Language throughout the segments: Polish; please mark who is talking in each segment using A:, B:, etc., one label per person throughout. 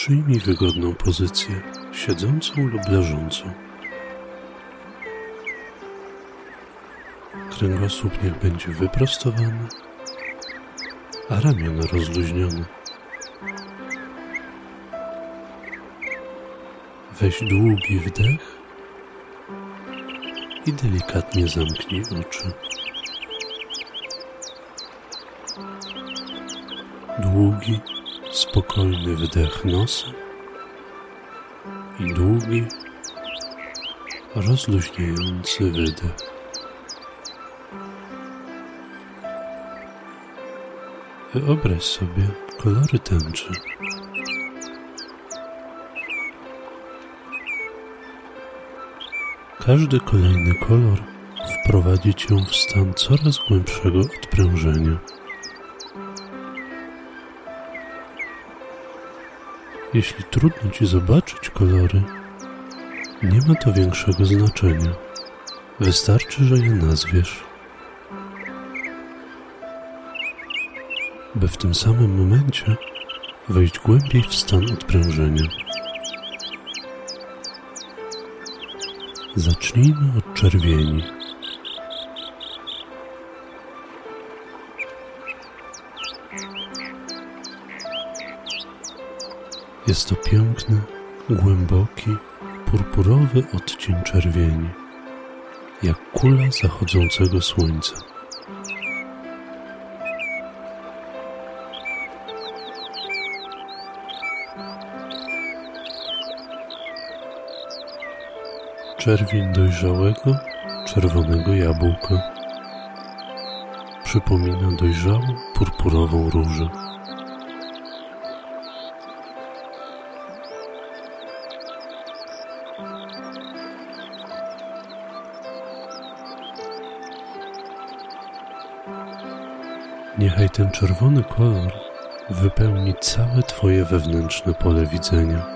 A: Przyjmij wygodną pozycję, siedzącą lub leżącą. Kręgosłup niech będzie wyprostowany, a ramiona rozluźnione. Weź długi wdech i delikatnie zamknij oczy. Długi, spokojny wdech nosem i długi, rozluźniający wydech. Wyobraź sobie kolory tęczy. Każdy kolejny kolor wprowadzi cię w stan coraz głębszego odprężenia. Jeśli trudno ci zobaczyć kolory, nie ma to większego znaczenia. Wystarczy, że je nazwiesz. By w tym samym momencie wejść głębiej w stan odprężenia. Zacznijmy od czerwieni. Jest to piękny, głęboki, purpurowy odcień czerwieni, jak kula zachodzącego słońca. Czerwień dojrzałego, czerwonego jabłka przypomina dojrzałą, purpurową różę. Niechaj ten czerwony kolor wypełni całe twoje wewnętrzne pole widzenia.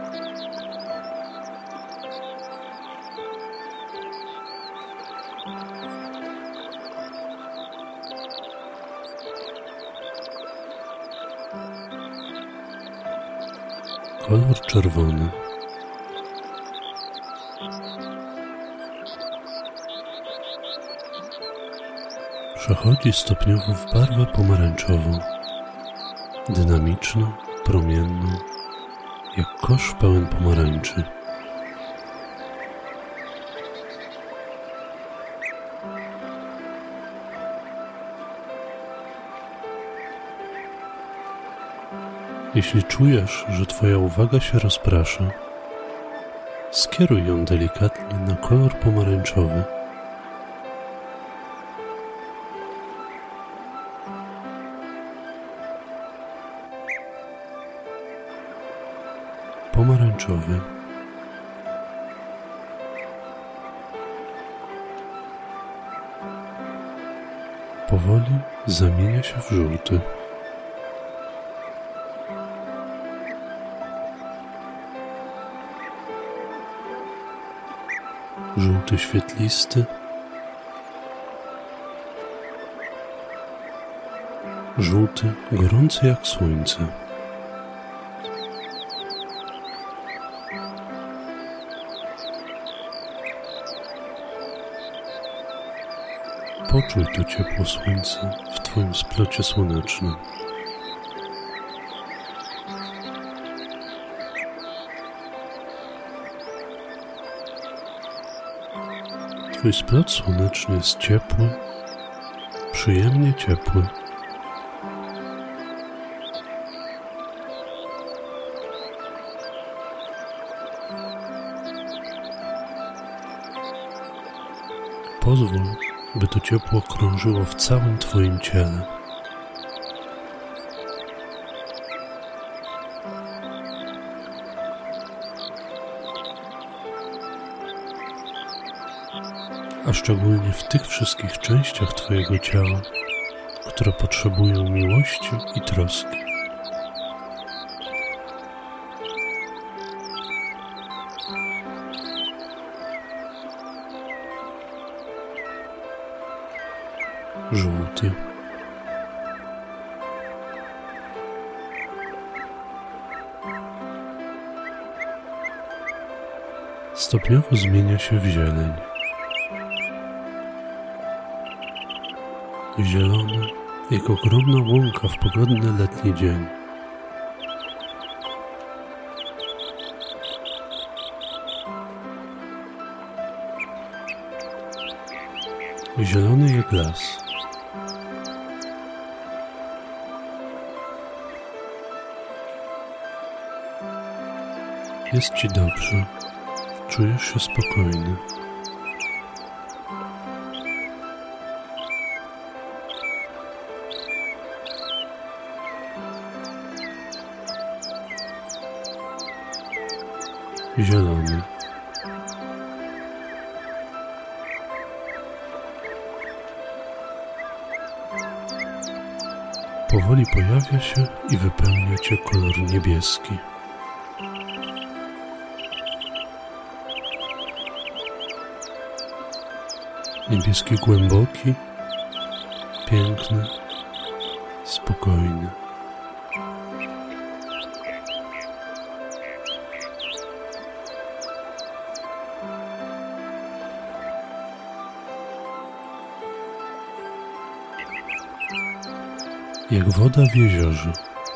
A: Kolor czerwony przechodzi stopniowo w barwę pomarańczową, dynamiczną, promienną, jak kosz pełen pomarańczy. Jeśli czujesz, że twoja uwaga się rozprasza, skieruj ją delikatnie na kolor pomarańczowy. Pomarańczowy. Powoli zamienia się w żółty. Żółty świetlisty, żółty gorący jak słońce. Poczuj to ciepło słońca w twoim splocie słonecznym. Twój splot słoneczny jest ciepły, przyjemnie ciepły. Pozwól, by to ciepło krążyło w całym twoim ciele. A szczególnie w tych wszystkich częściach twojego ciała, które potrzebują miłości i troski. Żółty. stopniowo zmienia się w zieleń. Zielony, jak ogromna łąka w pogodny letni dzień. Zielony jak las. Jest ci dobrze, czujesz się spokojny. Zielony. Powoli pojawia się i wypełnia cię kolor niebieski. Niebieski głęboki, piękny, spokojny. Jak woda w jeziorze.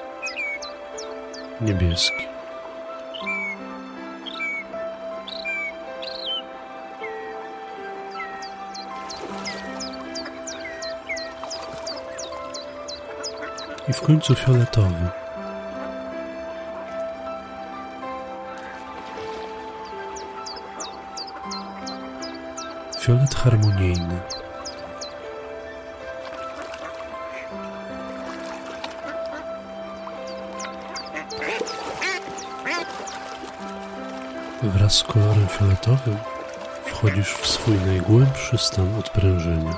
A: Niebieski. I w końcu fioletowy. Fiolet harmonijny. Wraz z kolorem fioletowym wchodzisz w swój najgłębszy stan odprężenia.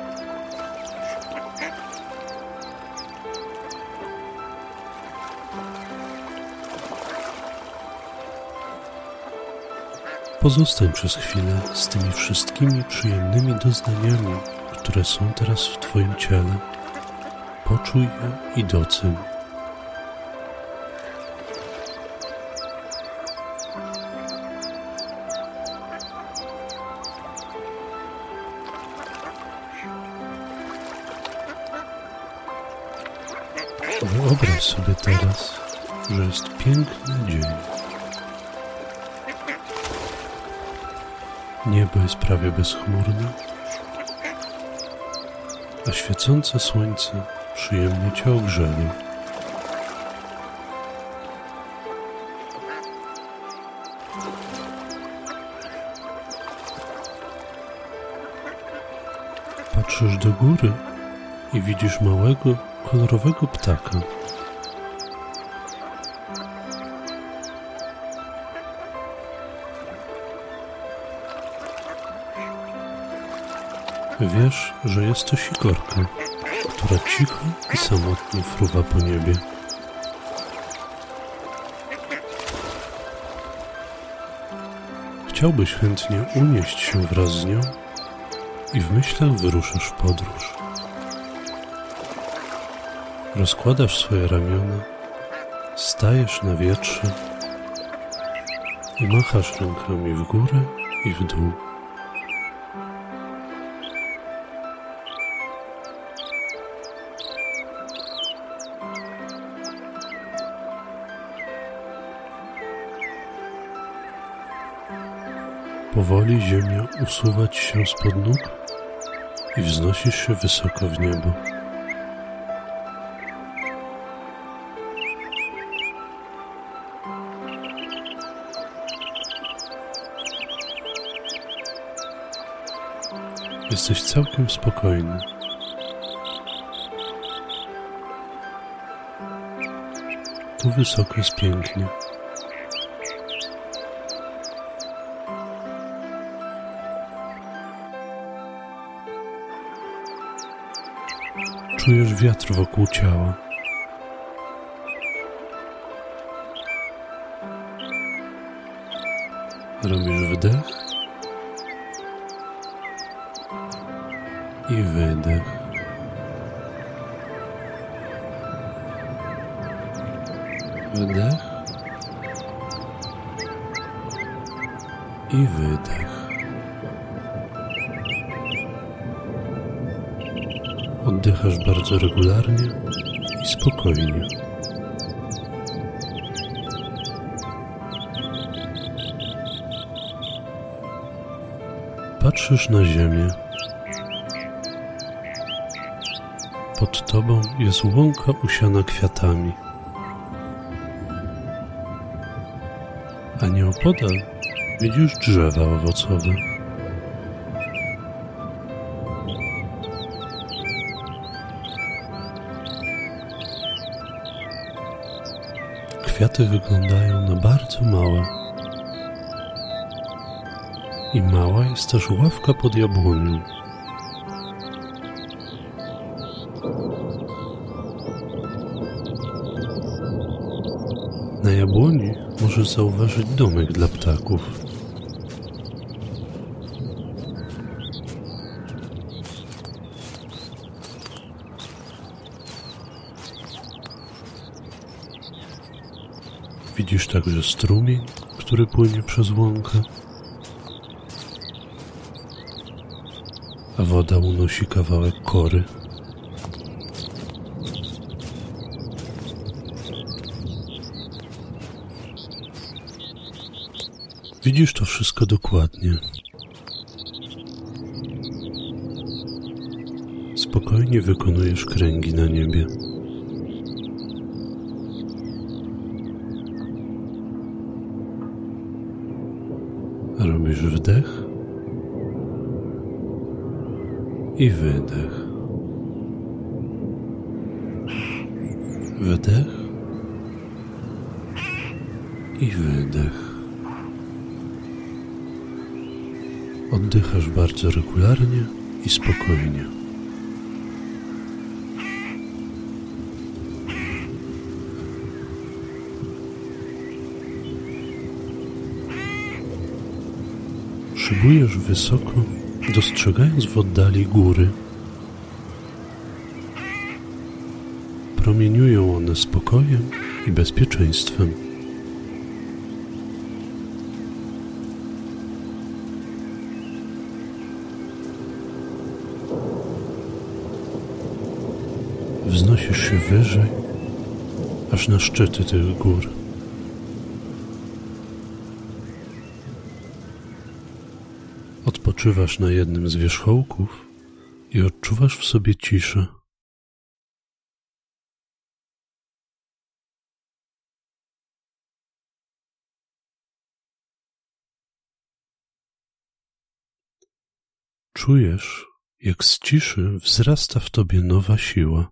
A: Pozostań przez chwilę z tymi wszystkimi przyjemnymi doznaniami, które są teraz w twoim ciele. Poczuj je i doceń. Wyobraź sobie teraz, że jest piękny dzień. Niebo jest prawie bezchmurne, a świecące słońce przyjemnie cię ogrzeje. Patrzysz do góry i widzisz małego, kolorowego ptaka. Wiesz, że jest to sikorka, która cicho i samotnie fruwa po niebie. Chciałbyś chętnie unieść się wraz z nią i w myślach wyruszasz w podróż. Rozkładasz swoje ramiona, stajesz na wietrze i machasz rękami w górę i w dół. Powoli ziemia usuwa ci się spod nóg i wznosisz się wysoko w niebo. Jesteś całkiem spokojny. Tu wysoko jest pięknie. Czujesz wiatr wokół ciała. Robisz wdech i wydech. Wdech i wydech. Oddychasz bardzo regularnie i spokojnie. Patrzysz na ziemię. Pod tobą jest łąka usiana kwiatami, a nieopodal widzisz drzewa owocowe. Kwiaty wyglądają na bardzo małe. I mała jest też ławka pod jabłonią. Na jabłoni możesz zauważyć domek dla ptaków. Widzisz także strumień, który płynie przez łąkę, a woda unosi kawałek kory. Widzisz to wszystko dokładnie. Spokojnie wykonujesz kręgi na niebie. Robisz wdech i wydech. Wdech i wydech. Oddychasz bardzo regularnie i spokojnie. Szybujesz wysoko, dostrzegając w oddali góry. Promieniują one spokojem i bezpieczeństwem. Wznosisz się wyżej, aż na szczyty tych gór. Odpoczywasz na jednym z wierzchołków i odczuwasz w sobie ciszę. Czujesz, jak z ciszy wzrasta w tobie nowa siła.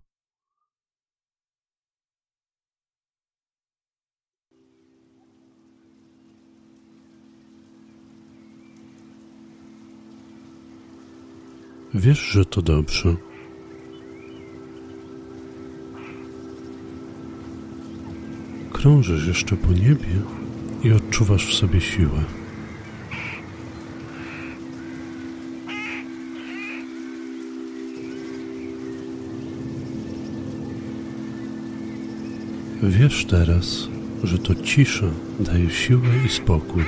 A: Wiesz, że to dobrze. Krążysz jeszcze po niebie i odczuwasz w sobie siłę. Wiesz teraz, że to cisza daje siłę i spokój.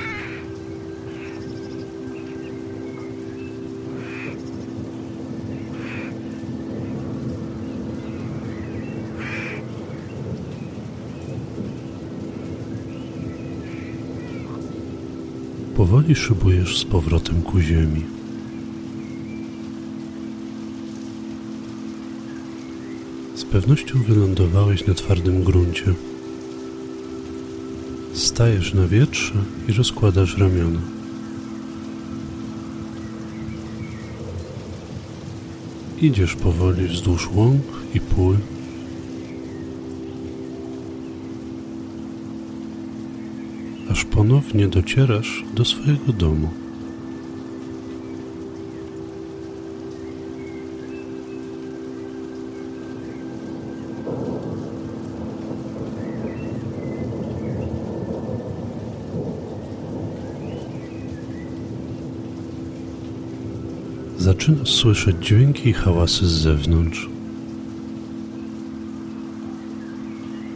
A: Powoli szybujesz z powrotem ku ziemi. Z pewnością wylądowałeś na twardym gruncie. Stajesz na wietrze i rozkładasz ramiona. Idziesz powoli wzdłuż łąk i pól. Aż ponownie docierasz do swojego domu. Zaczynasz słyszeć dźwięki i hałasy z zewnątrz.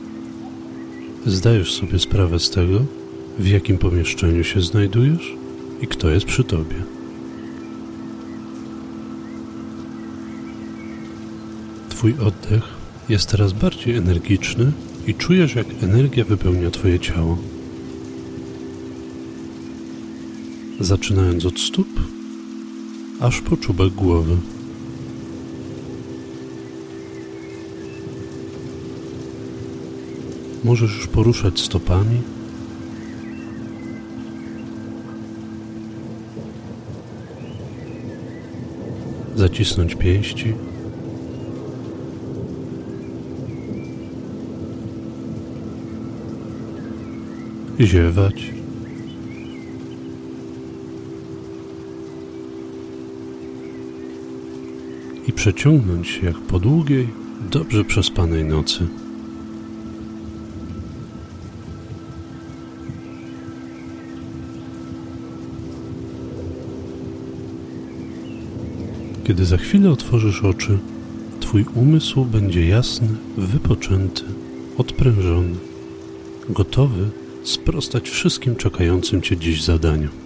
A: Zdajesz sobie sprawę z tego, w jakim pomieszczeniu się znajdujesz? i kto jest przy tobie. Twój oddech jest teraz bardziej energiczny i czujesz, jak energia wypełnia twoje ciało. Zaczynając od stóp, aż po czubek głowy. Możesz już poruszać stopami, zacisnąć pięści, ziewać, i przeciągnąć się jak po długiej, dobrze przespanej nocy. Kiedy za chwilę otworzysz oczy, twój umysł będzie jasny, wypoczęty, odprężony, gotowy sprostać wszystkim czekającym cię dziś zadaniom.